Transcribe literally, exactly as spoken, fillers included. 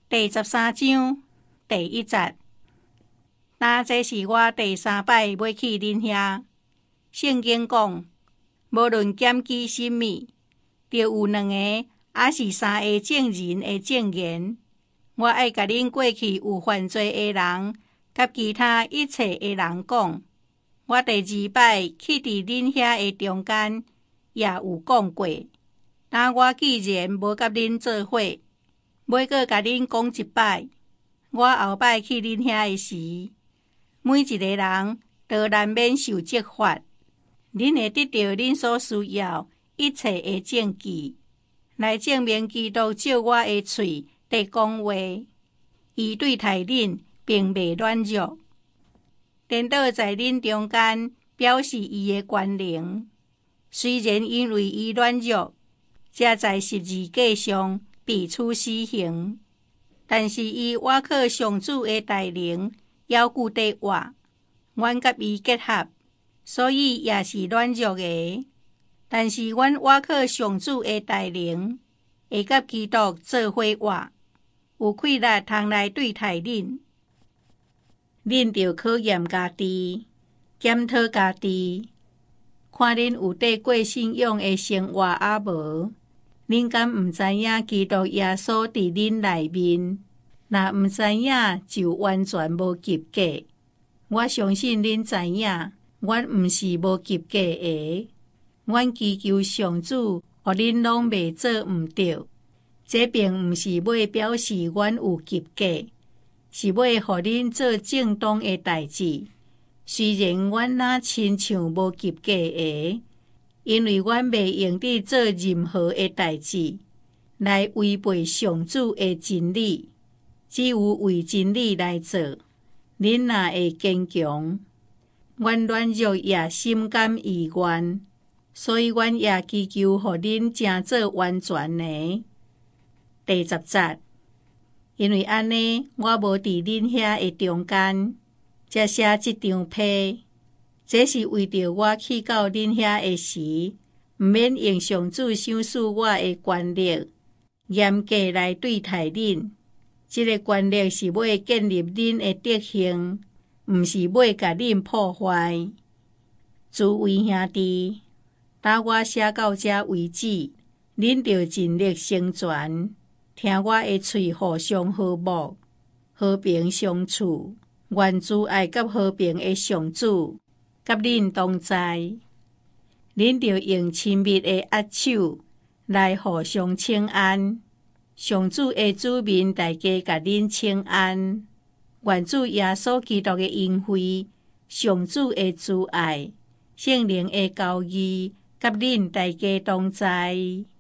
第十三章第一节。那这是我第三摆要去恁遐。圣经讲，无论检举什么，就有两个还是三个证人的证言。我爱甲恁过去有犯罪的人，甲其他一切的人讲。我第二摆去伫恁遐的中间，也有讲过。那我既然无甲恁做伙，要阁甲恁讲一摆。我后摆去恁遐的时，每一个人都难免受责罚。恁会得到恁所需要一切的证据，来证明基督照我的喙在讲话，伊对待恁并未软弱，颠倒在恁中间表示伊的权能。虽然因为伊软弱，才在十字架上被处死刑，但是伊倚靠上主的大能，犹固地活，阮甲伊结合，所以也是软弱的。但是阮倚靠上主的大能，会甲基督做伙活，有气力通来对待恁。恁着考验家己，检讨家己，看恁有伫过信仰的生活啊无？恁敢毋知影基督耶稣伫恁内面？若毋知影，就完全无及格。我相信恁知影，阮毋是无及格的。阮祈求上主，互恁拢袂做毋对。这并毋是要表示阮有及格，是要互恁做正当的代志。虽然阮若亲像无及格的，因为阮袂用得做任何的代志来违背上主的真理，只有为真理来做。恁若会坚强，阮软弱也心甘意愿，所以阮也祈求互恁真做完全的。第十节，因为安尼，我无伫恁遐的中间，才写即张批。这是为着我去到恁遐的时，毋免用上主赏赐我的权力，严格来对待恁。这个权力是要建立恁的德行，毋是要甲恁破坏。诸位兄弟，打我写到这为止，恁着尽力成全，听我的喙互相和睦，和平相处。愿主爱甲和平的上主，甲恁同在。恁着用亲密的握手来互相请安。上主的子民大家甲恁请安。愿主耶稣基督的恩惠、上主的慈爱、圣灵的交谊，甲恁大家同在。